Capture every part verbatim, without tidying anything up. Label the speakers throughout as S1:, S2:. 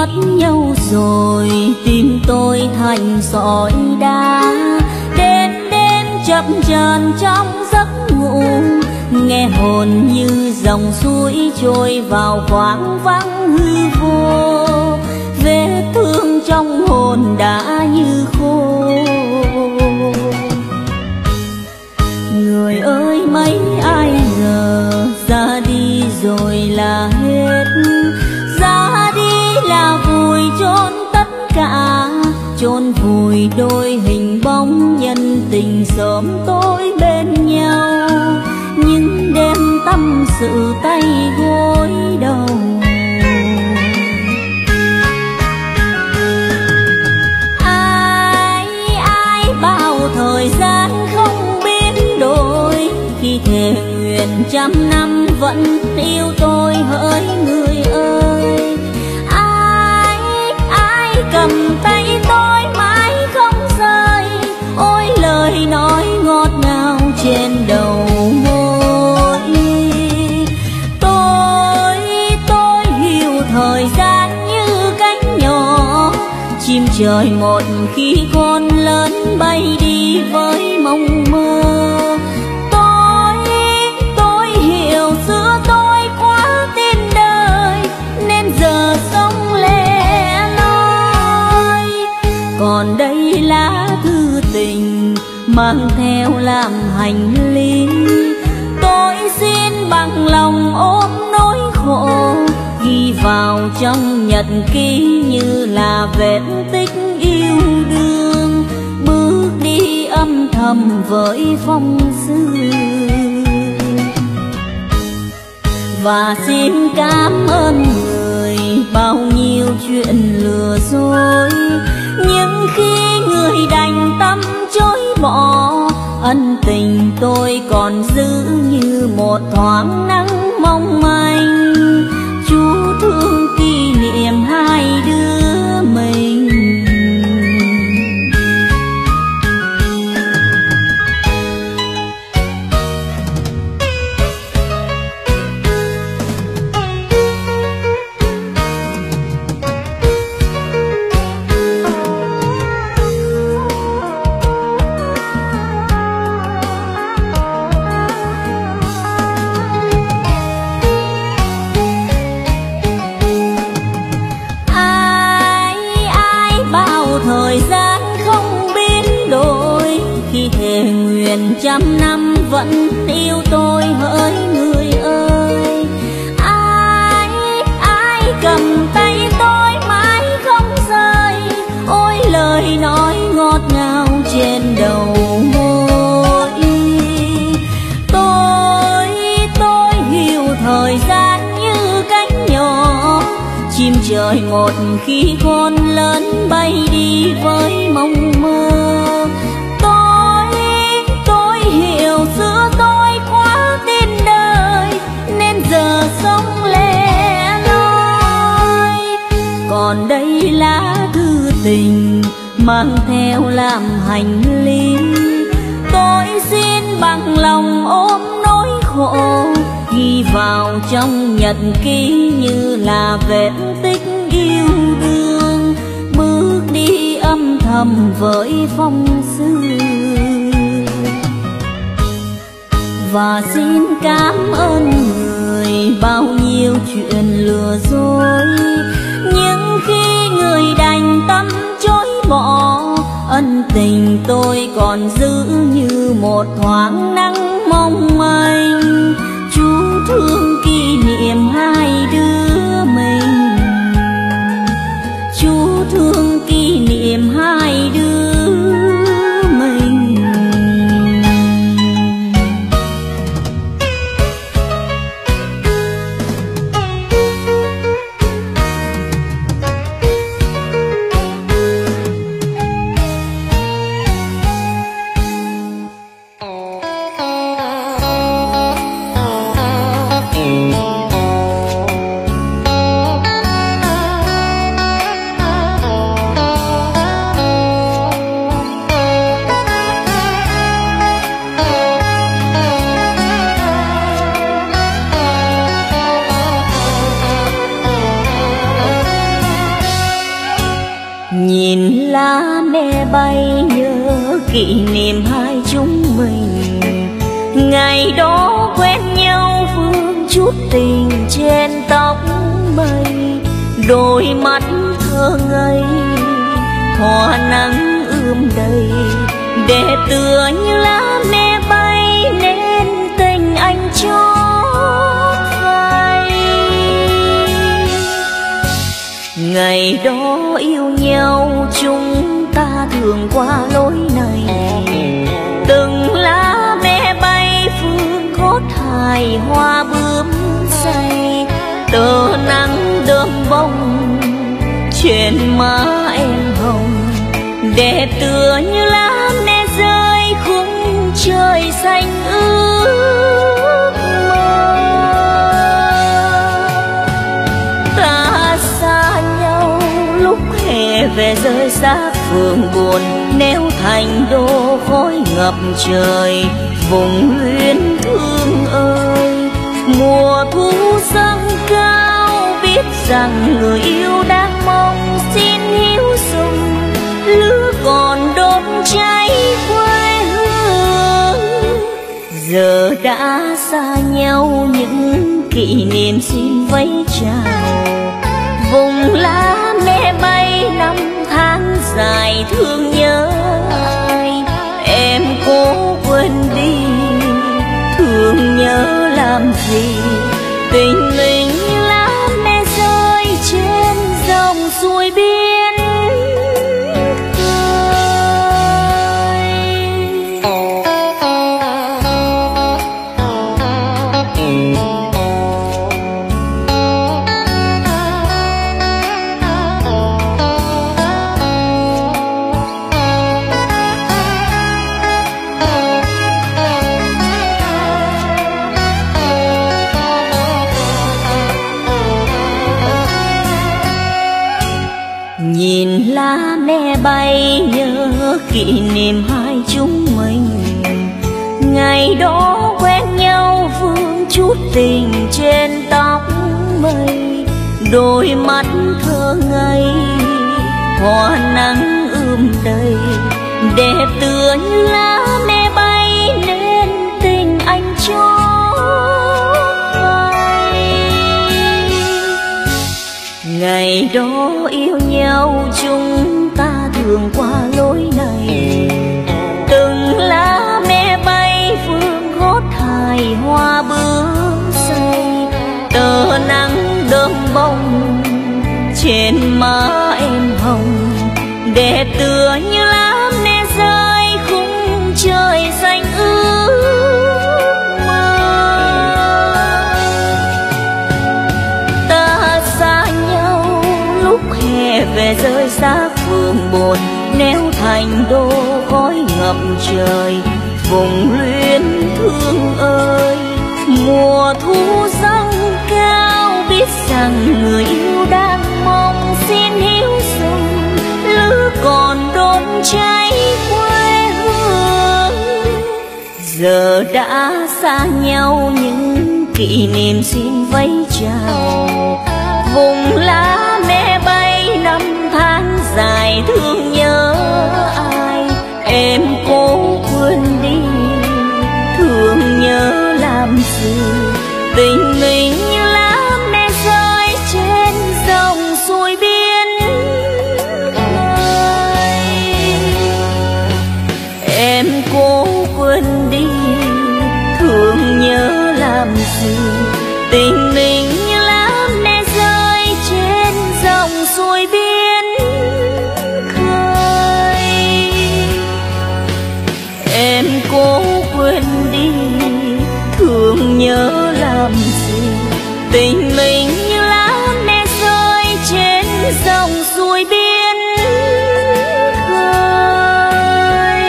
S1: mất nhau rồi, tim tôi thành sỏi đá. Đêm đêm chập chờn trong giấc ngủ, nghe hồn như dòng suối trôi vào khoảng vắng hư vô. Vết thương trong hồn đã như khô. Người ơi mấy ai ngờ ra đi rồi là hết, ra đi là vùi chôn tất cả, chôn vùi đôi hình bóng nhân tình sớm tối bên nhau. Nhưng đêm tâm sự tay gối đầu, ai ai bao thời gian không biến đổi, khi thề nguyện trăm năm vẫn yêu tôi hỡi người ơi. Ai ai cầm tay tôi mãi không rời, ôi lời nói ngọt ngào trên đầu môi. Tôi tôi hiểu thời gian như cánh nhỏ, chim trời một khi con lớn bay đi với mộng mơ. Tôi tôi hiểu giữa tôi quá tin đời, nên giờ sống lẻ loi. Còn đây lá thư tình mang theo làm hành lý, tôi xin bằng lòng ôm nỗi khổ, ghi vào trong nhật ký như là vết tích yêu đương, bước đi âm thầm với phong sương. Và xin cảm ơn người bao nhiêu chuyện lừa dối, nhưng khi người đành tâm chối bỏ, ân tình tôi còn giữ như một thoáng nắng mong manh. Chú thương kỷ niệm hai đứa mình. Trăm năm vẫn yêu tôi hỡi người ơi. Ai ai cầm tay tôi mãi không rời, ôi lời nói ngọt ngào trên đầu môi. Tôi tôi hiểu thời gian như cánh nhỏ, chim trời một khi con lớn bay đi với mộng mơ. Hiểu giữa tôi quá tin đời, nên giờ sống lẻ loi. Còn đây lá thư tình mang theo làm hành lý, tôi xin bằng lòng ôm nỗi khổ, ghi vào trong nhật ký như là vết tích yêu đương, bước đi âm thầm với phong sương. Và xin cảm ơn người bao nhiêu chuyện lừa dối, nhưng khi người đành tâm chối bỏ, ân tình tôi còn giữ như một thoáng nắng mong manh. Chú thương kỷ niệm hai đứa mình, chú thương kỷ niệm hai đứa mình. bay nhớ kỷ niệm hai chúng mình. Ngày đó quen nhau vương chút tình trên tóc mây, đôi mắt thơ ngây hoa nắng ươm đầy, để tựa như lá me bay nên tình anh chót vay. Ngày đó yêu nhau chúng ta thường qua lối này, từng lá me bay phương gót hài hoa bướm say, tờ nắng đơm bông trên má em hồng, đẹp tựa như lá me rơi khung trời xanh ước mơ. Ta xa nhau lúc hè về rơi xác phường buồn, nếu thành đô khói ngập trời vùng luyến thương ơi. Mùa thu dâng cao biết rằng người yêu đang mong xin hiếu dùng, lửa còn đốt cháy quê hương. Giờ đã xa nhau những kỷ niệm xin vẫy chào, vùng lá me bay năm tháng dài thương nhớ ai. Em cố quên đi thương nhớ làm gì, tình mình như lá me rơi trên dòng suối biên nhìn lá me bay nhớ kỷ niệm hai chúng mình. Ngày đó quen nhau vương chút tình trên tóc mây, đôi mắt thơ ngây hoa nắng ươm đầy, đẹp tựa như lá me bay nên tình anh chót vay. Ngày đó yêu nhau chúng ta thường qua lối này, từng lá me bay phương gót hài hoa bướm say, tờ nắng đơm bông trên má em hồng, đẹp tựa như lá me rơi khung trời xanh ước mơ. Ta xa nhau lúc hè về rơi xác phường buồn, nếu thành đô khói ngập trời vùng luyến thương ơi. Mùa thu dâng cao biết rằng người yêu đang mong xin hiếu dùng, lửa còn đốt cháy quê hương. Giờ đã xa nhau những kỷ niệm xin vẫy chào, vùng lá me bay năm tháng dài thương nhớ ai. Em cố quên đi thương nhớ làm gì, tình mình như lá me rơi trên dòng suối biên khơi. Em cố quên đi thương nhớ làm gì, tình mình như lá me rơi trên dòng suối biên khơi. Em cố quên đi thương nhớ làm gì, tình mình như lá me rơi trên dòng suối biên khơi.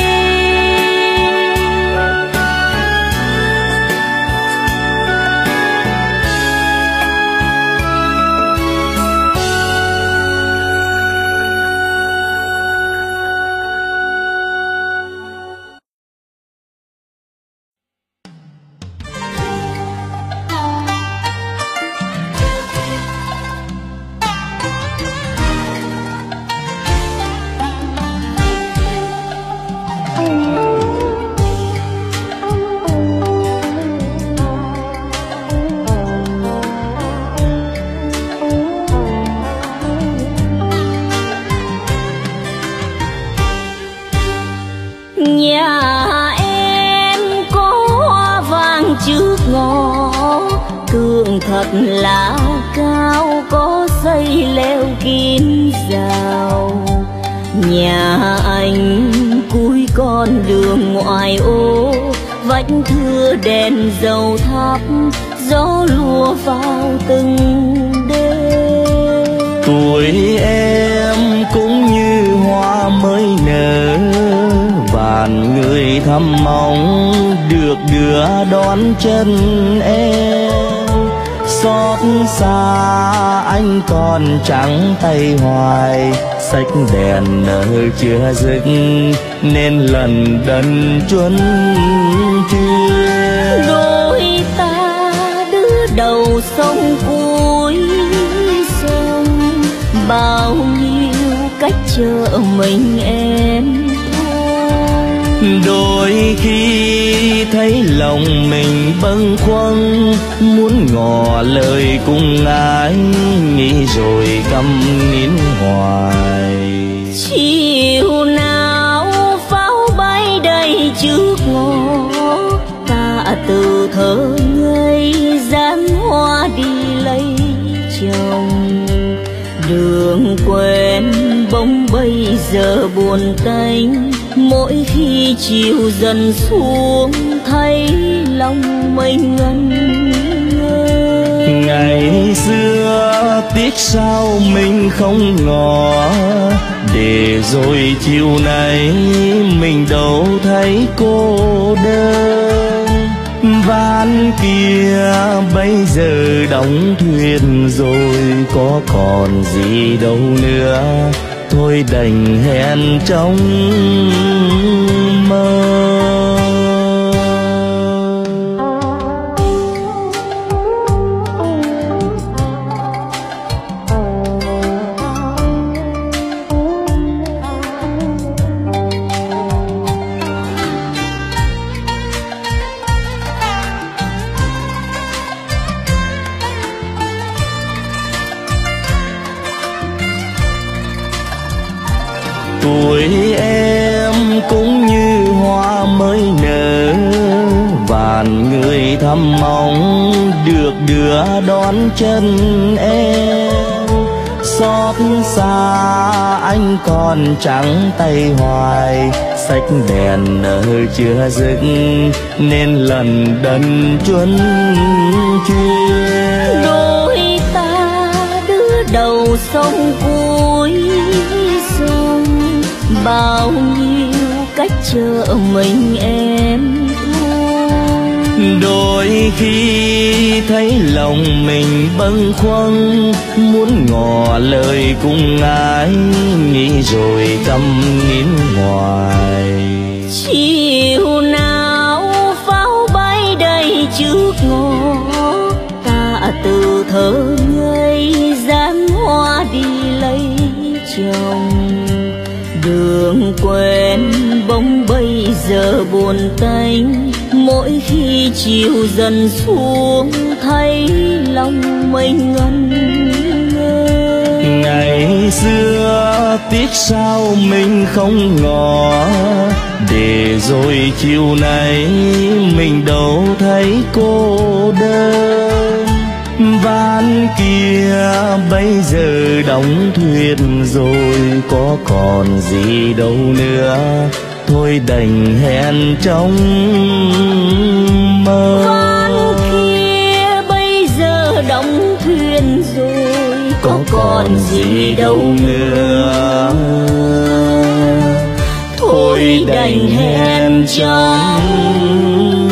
S1: trước ngõ, tường thật là cao, có xây leo kín rào. Nhà anh cuối con đường ngoại ô, vách thưa đèn dầu thắp, gió lùa vào từng đêm.
S2: Tuổi em cũng như hoa mới nở, vạn người thăm mong được đưa đón chân em. Xót xa anh còn trắng tay hoài, sách đèn nở chưa dứt nên lần đần chuân chuyên.
S1: Đôi ta đứa đầu sông cuối sông, bao nhiêu cách chờ mình em.
S2: Đôi khi thấy lòng mình bâng khuâng, muốn ngỏ lời cùng ai, nghĩ rồi câm nín hoài.
S1: Chiều nào pháo bay đầy trước ngõ, ta từ thơ ngây dáng hoa đi lấy chồng. Đường quen bỗng bây giờ buồn tênh, mỗi khi chiều dần xuống thấy lòng mình ngẩn ngơ.
S2: Ngày xưa tiếc sao mình không ngỏ, để rồi chiều nay mình đâu thấy cô đơn. Ván kia bây giờ đóng thuyền rồi, có còn gì đâu nữa, thôi đành hẹn trong mơ. Tuổi em cũng như hoa mới nở, vạn người thăm mong được đưa đón chân em. Xót xa anh còn trắng tay hoài, sách đèn nở chưa dứt nên lần đần chuân chuyên.
S1: Đôi ta đứa đầu sông cuối sông, bao nhiêu cách chờ mình em.
S2: Đôi khi thấy lòng mình bâng khuâng, muốn ngỏ lời cùng ai, nghĩ rồi câm nín hoài.
S1: Chiều nào pháo bay đầy trước ngõ, ta từ thơ ngây dáng hoa đi lấy chồng. Đường quen bỗng bây giờ buồn tênh, mỗi khi chiều dần xuống thấy lòng mình ngẩn ngơ.
S2: Ngày xưa tiếc sao mình không ngỏ, để rồi chiều nay mình đâu thấy cô đơn. Ván kia bây giờ đóng thuyền rồi, có còn gì đâu nữa, thôi đành hẹn trong mơ.
S1: Ván kia bây giờ đóng thuyền rồi,
S2: có còn gì đâu nữa, thôi đành hẹn trong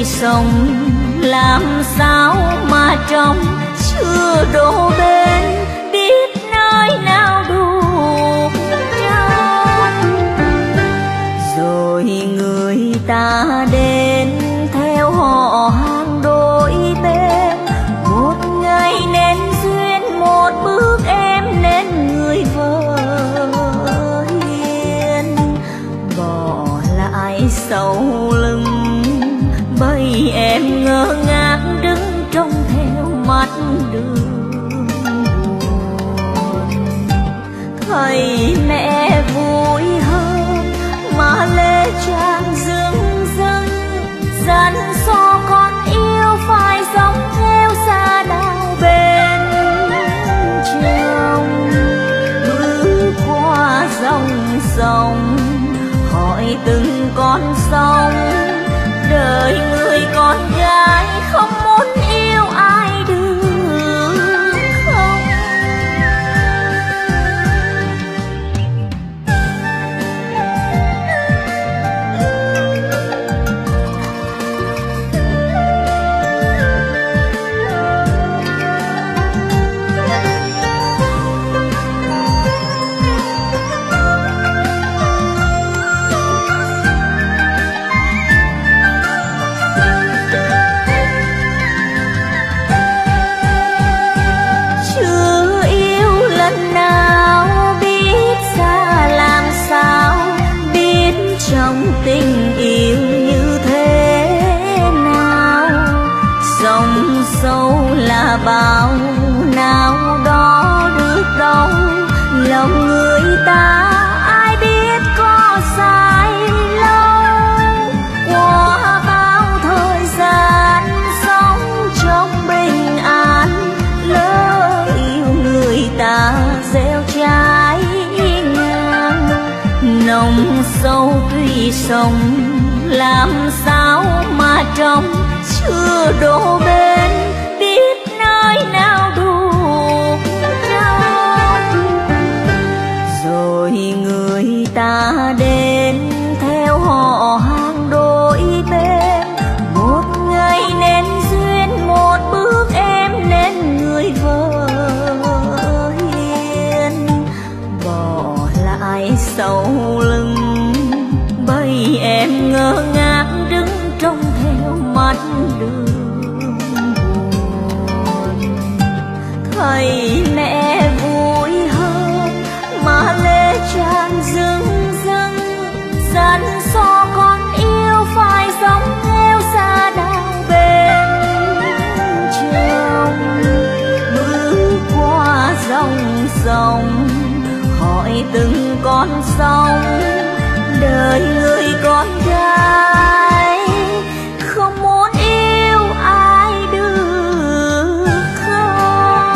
S1: tươi sống, làm sao mà trong chưa đổ bên, biết nơi nào đủ chân. Rồi người ta đến theo họ hàng đôi bên, một ngày nên duyên, một bước em nên người vợ hiền. Bỏ lại sau lưng bầy em ngơ ngác đứng trông theo mắt đường buồn. Thấy mẹ vui hơn mà lệ tràn rưng rưng, dặn so con yêu phải sống theo xa đau bên chồng. Bước qua dòng sông hỏi từng con sông, đời người con gái không muốn yêu ai được không. Trong tình yêu như thế nào, sông sâu là bao nào đó được đâu, lòng người ta ai biết có sai lâu. Qua bao thời gian sống trong bình an, lỡ yêu người ta gieo trái ngang, nồng sâu tuy sống, làm sao mà trong chưa đổ bên, biết nơi nào đủ chân. Rồi người ta đến theo họ hàng đôi bên, một ngày nên duyên, một bước em nên người vợ hiền. Bỏ lại sau lưng bầy em ngơ ngác đứng trông theo mắt đường buồn. Thấy mẹ vui hơn mà lệ tràn rưng rưng, dặn so con yêu phải sống theo xa đau bên chồng. Bước qua dòng sông hỏi từng con sông, đời người con gái không muốn yêu ai được không.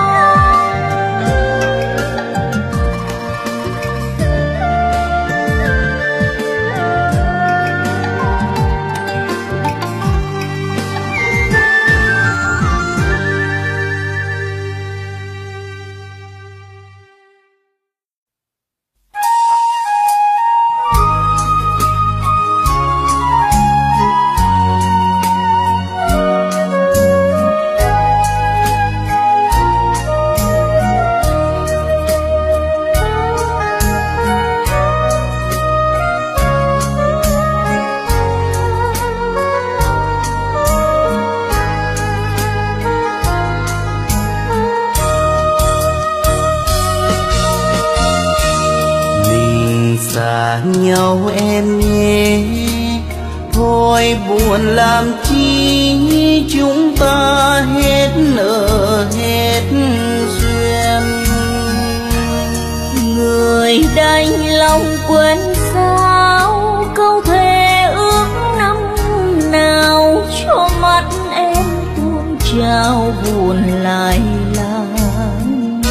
S2: Xa nhau em nhé, thôi buồn làm chi, chúng ta hết nợ hết duyên.
S1: Người đành lòng quên sao câu thề ước năm nào, cho mắt em tuôn trào buồn lại làng.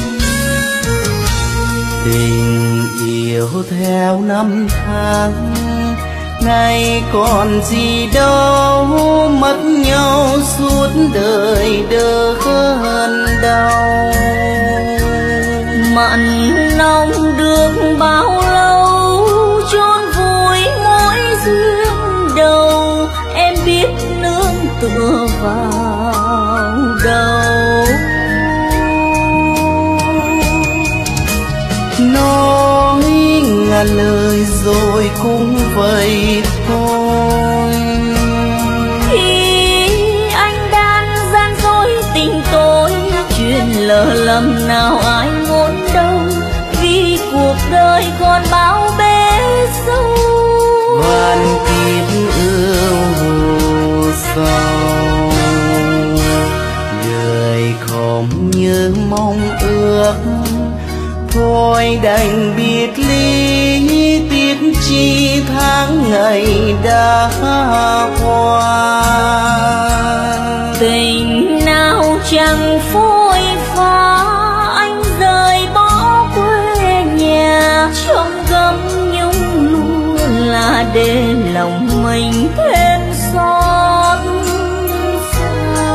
S2: Tình yêu theo năm tháng, nay còn gì đâu, mất nhau suốt đời đớn đau.
S1: Mặn nồng được bao lâu, chôn vùi mỗi duyên đầu, em biết tựa vào đầu.
S2: Nói ngàn lời rồi cũng vậy thôi.
S1: Khi anh đang gian dối tình tôi, chuyện lỡ lầm nào ai muốn đâu, vì cuộc đời còn bao bể dâu.
S2: Vạn kiếp ưu sầu, đời không như mong ước, thôi đành biệt ly, tiếc chi tháng ngày đã qua.
S1: Tình nào chẳng phôi pha, anh rời bỏ quê nhà, trong gấm nhung luôn là để lòng mình thêm xót xa.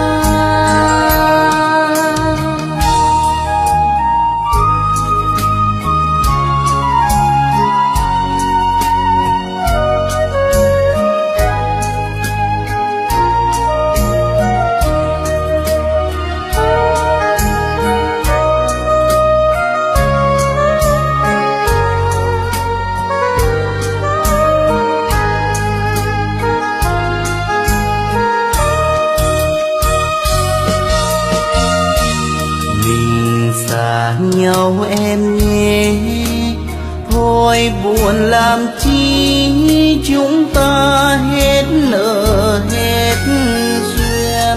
S2: Nhau em nhé, thôi buồn làm chi, chúng ta hết nợ hết duyên.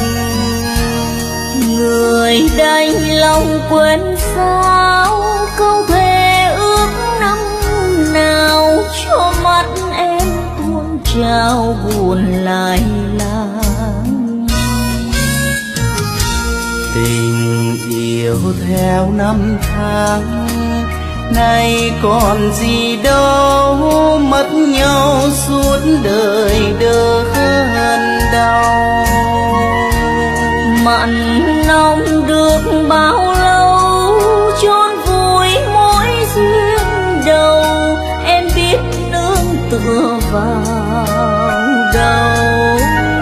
S1: Người đành lòng quên sao câu thề ước năm nào, cho mắt em tuôn trao buồn lại làng.
S2: Tình yêu theo năm tháng, nay còn gì đâu, mất nhau suốt đời đớn đau.
S1: Mặn nồng được bao lâu, chôn vùi mỗi duyên đầu, em biết nương tựa vào đâu.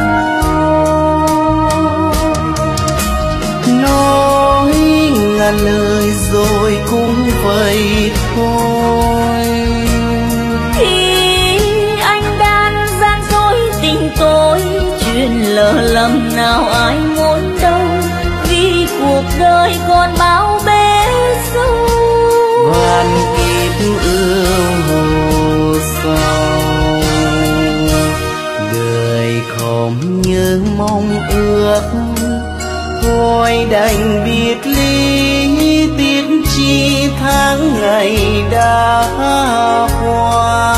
S2: Nói ngàn lời rồi cũng vậy thôi.
S1: Khi anh đang gian dối tình tôi, chuyện lỡ lầm nào ai muốn đâu, vì cuộc đời còn bao bể dâu.
S2: Vạn kiếp ưu sầu, đời không như mong ước, thôi đành biệt ly, tiếc chi tháng ngày đã qua.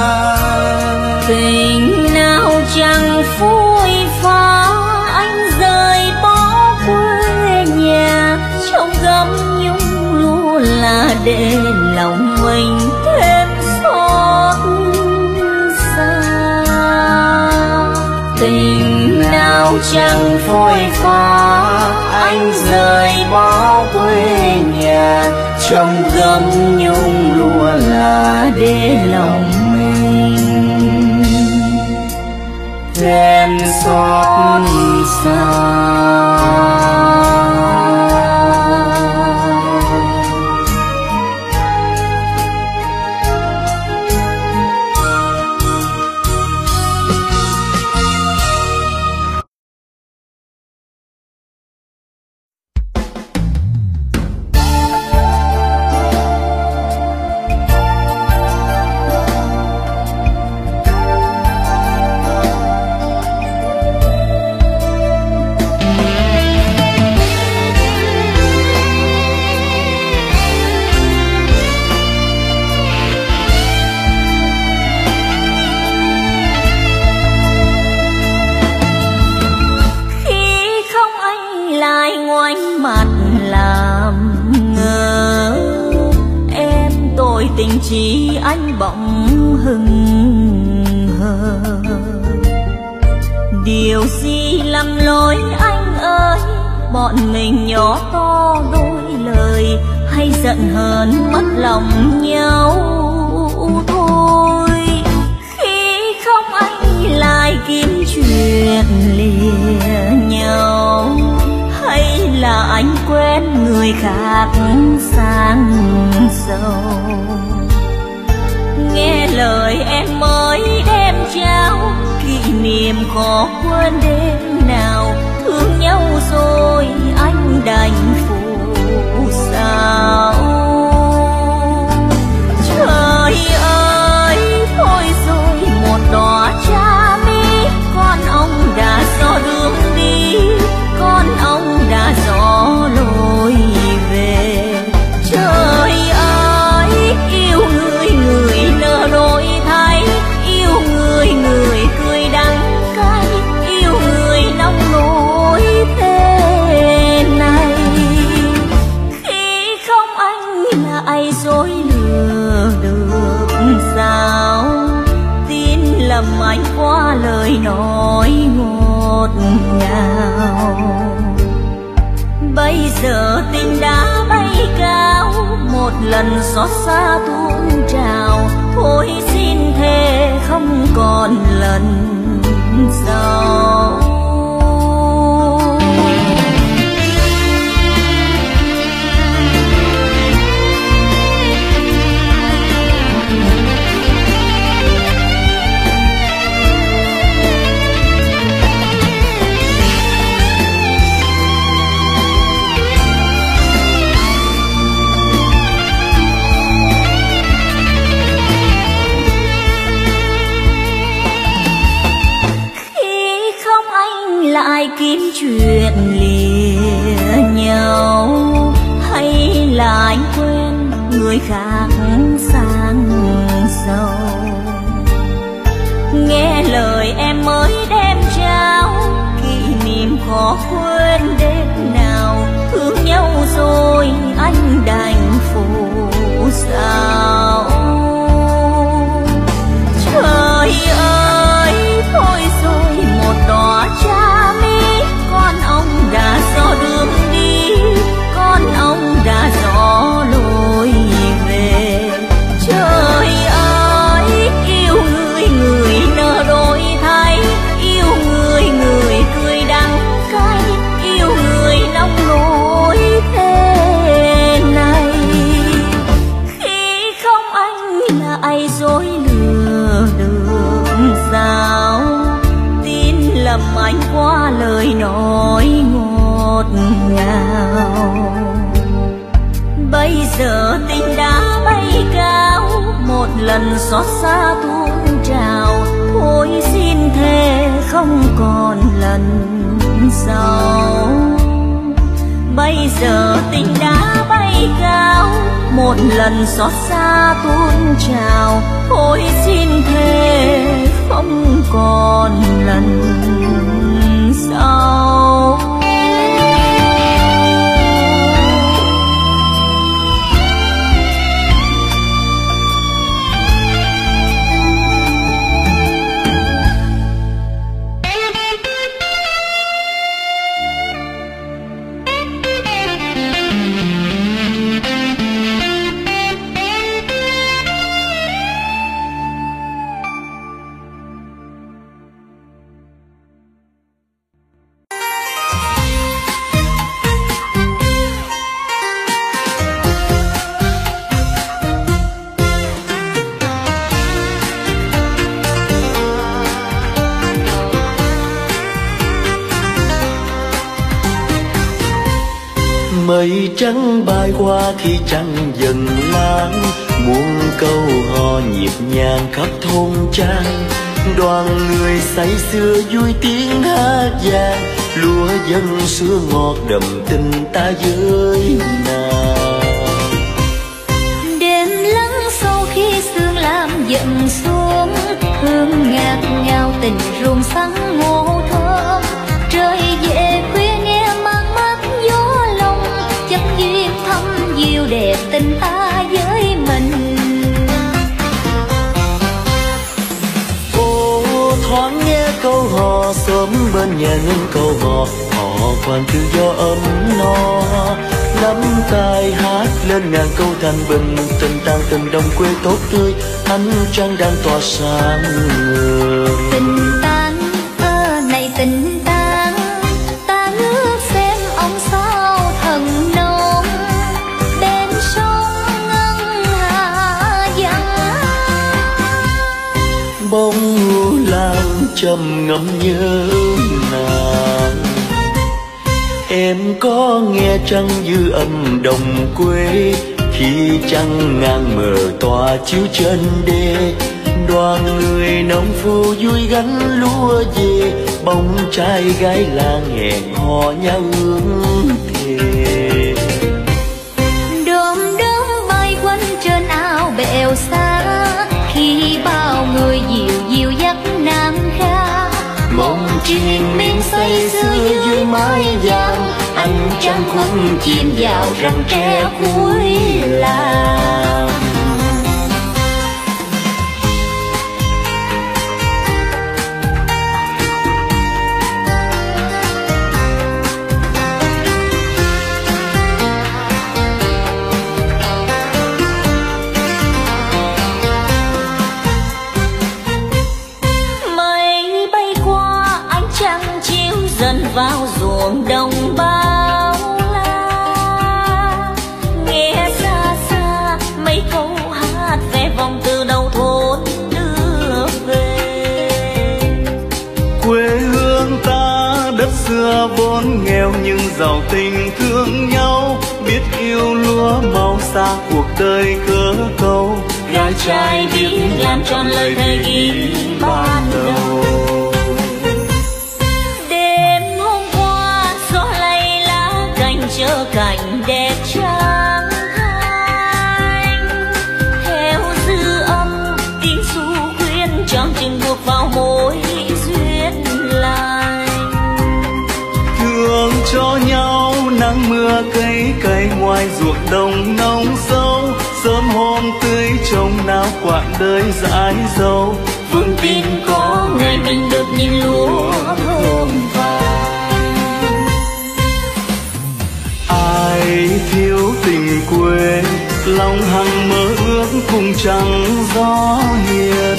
S1: Tình nào chẳng phôi pha, anh rời bỏ quê nhà, trong gấm nhung luôn là để lòng mình thêm xót xa. Tình nào chẳng phôi pha, anh rời bỏ quê nhà, trong gấm nhung lụa là để lòng mình thêm xót xa. Tình chỉ anh bỗng hừng hờ, điều gì lầm lỗi anh ơi, bọn mình nhỏ to đôi lời, hay giận hờn mất lòng nhau thôi. Khi không anh lại lại kiếm chuyện lìa nhau, hay là anh quen người khác sang giàu? Nghe lời em mới đem trao, kỷ niệm khó quên đêm nào. Thương nhau rồi anh đành phụ sao? Trời ơi, thôi rồi một đóa cha mi, con ông đã gió đường đi, con ông đã gió lối về. Trời ơi, yêu người người nở đổi thay, yêu người người cười đắng cay, yêu người nông nỗi thế này. Khi không anh lại dối lừa được sao? Tin lầm anh qua lời nói ngọt ngào. Bây giờ tình đã bay cao, một lần xót xa tuôn trào. Thôi xin thề không còn lần sau. Lại kiếm chuyện lìa nhau, hay là anh quên người khác sang giàu? Nghe lời em mới đem trao, kỷ niệm khó quên đêm nào. Thương nhau rồi anh đành phụ sao? Trời ơi, thôi rồi một đóa cha mi, con ông đã gió đường đi, con ông đã gió lối về. Trời ơi, yêu người người nở đổi thay, yêu người người cười đắng cay, yêu người nông nỗi thế này. Khi không anh lại dối lừa được sao? Tin lầm anh qua lời nói ngọt ngào. Bây giờ tình đã bay cao, một lần xót xa tuôn trào. Thôi xin thề không còn lần sau. Bây giờ tình đã bay cao, một lần xót xa tuôn trào. Thôi xin thề không còn lần sau.
S2: Mây trắng bay qua khi trăng dần lãng, muôn câu hò nhịp nhàng khắp thôn trang. Đoàn người say sưa vui tiếng hát vang, lúa dân xưa ngọt đậm tình ta với nàng.
S1: Đêm lắng sau khi sương lam dần xuống, hương ngát ngào tình ruộng sáng ngô thơm. Trời về khuya nghe mang mát gió lòng, chắc duyên thắm dịu đẹp tình ta với mình.
S2: Ô thoáng nghe câu hò sớm bên nhà ngân câu hò, họ khoan tự do ấm no. Nắm tay hát lên ngàn câu thành bình, tình tang từng đồng quê tốt tươi, ánh trăng đang tỏa sáng người.
S1: Tình tan
S2: trầm ngâm nhớ nàng. Em có nghe trăng dư âm đồng quê, khi trăng ngang mờ tỏa chiếu chân đê. Đoàn người nông phu vui gánh lúa về, bóng trai gái làng hẹn hò nhau ước thề.
S1: Đom đóm bay quanh trên ao bèo xa, khi bao người dịu dịu dắt nam ca.
S2: Mộng triền miên say sưa dưới mái vàng, ánh trăng khuất chìm vào rặng tre cuối làng.
S1: Vào ruộng đồng bao la, nghe xa xa mấy câu hát ve vọng từ đầu thôn đưa về.
S2: Quê hương ta đất xưa vốn nghèo nhưng giàu tình thương nhau, biết yêu lúa màu xa cuộc đời cớ câu.
S1: Gái trai biết làm tròn lời thề ghi ban đầu. Chớ cảnh đẹp trắng thanh, theo dư âm tiếng ru khuyên trong chừng buộc vào mối duyên lành.
S2: Thương cho nhau nắng mưa cây cày ngoài ruộng đồng nông sâu, sớm hôm tươi trồng nào quãng đời dãi dâu.
S1: Vững tin có ngày mình được nhìn lúa thơm vàng.
S2: Ai thiếu tình quê, lòng hằng mơ ước cùng trăng gió hiền.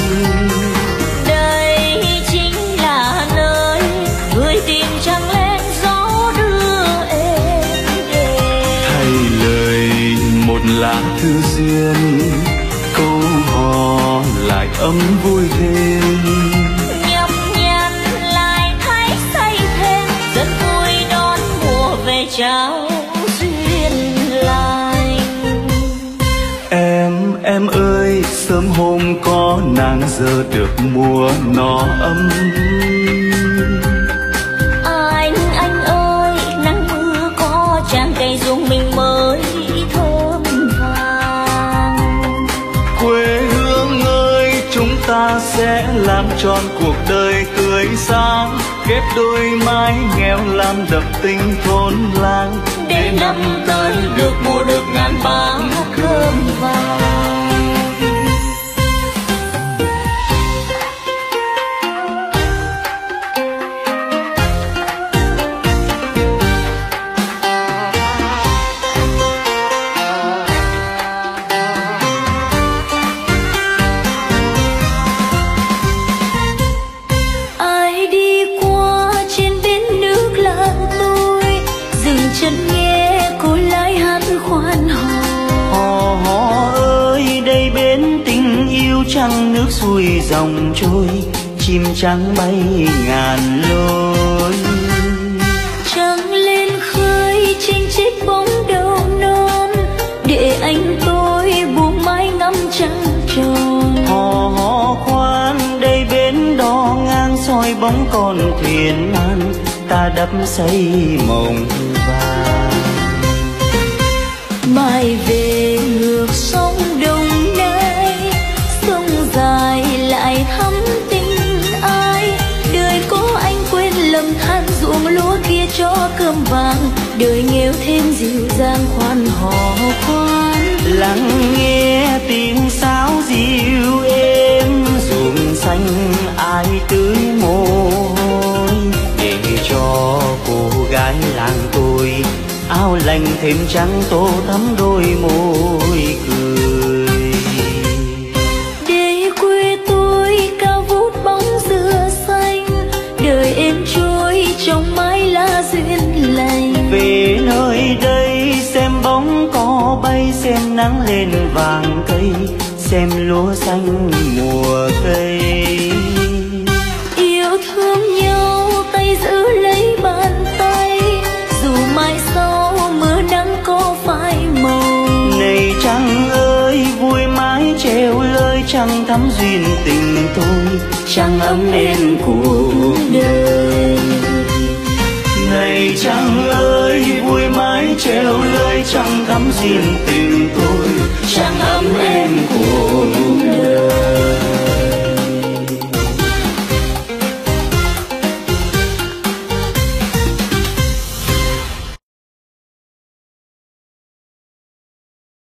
S1: Đây chính là nơi người tìm trăng lên gió đưa em đến.
S2: Thay lời một lá thư duyên, câu hò lại ấm vui thêm.
S1: Nhấp nhằn lại thấy say thêm, rất vui đón mùa về trao duyên lành.
S2: Em, em ơi, sớm hôm có nàng giờ được mùa nó ấm.
S1: Anh, anh ơi, nắng mưa có tràn cây ruộng mình mới thơm vàng.
S2: Quê hương ơi, chúng ta sẽ làm tròn cuộc đời tươi sáng, ghép đôi mái nghèo làm đậm tình thôn làng.
S1: Để năm tới được mùa được ngàn bát cơm vàng. Ai đi qua trên bến nước làng tôi, dừng chân nghe cô lái hát khoan hò.
S2: Hò hò ơi, đây bến tình yêu trăng nước xuôi dòng trôi, chim trắng bay ngàn lối.
S1: Trăng lên khơi trên chiếc bóng đầu non, để anh tôi buông mái ngắm trăng tròn.
S2: Hò hò khoan, đây bến đò ngang soi bóng con thuyền nan, ta đắp xây mộng vàng.
S1: Mai về ngược sông Đồng Nai, sông dài lại thắm tình ai. Đời có anh quên lầm than ruộng lúa kia cho cơm vàng, đời nghèo thêm dịu dàng khoan hò khoan.
S2: Lắng nghe tiếng sáo dịu êm, ruộng xanh ai tưới mồ hôi, để cho cô gái làng tôi áo lành thêm trắng tô thắm đôi môi cười.
S1: Để quê tôi cao vút bóng dừa xanh, đời êm trôi trong mái lá duyên lành.
S2: Về nơi đây xem bóng cỏ bay, xem nắng lên vàng cây, xem lúa xanh mùa cây.
S1: Yêu
S2: xin tình tôi, trăng ấm êm cuộc đời. Này trăng ơi vui mãi treo lơi, trăng thắm xin tình tôi, trăng ấm êm cuộc đời.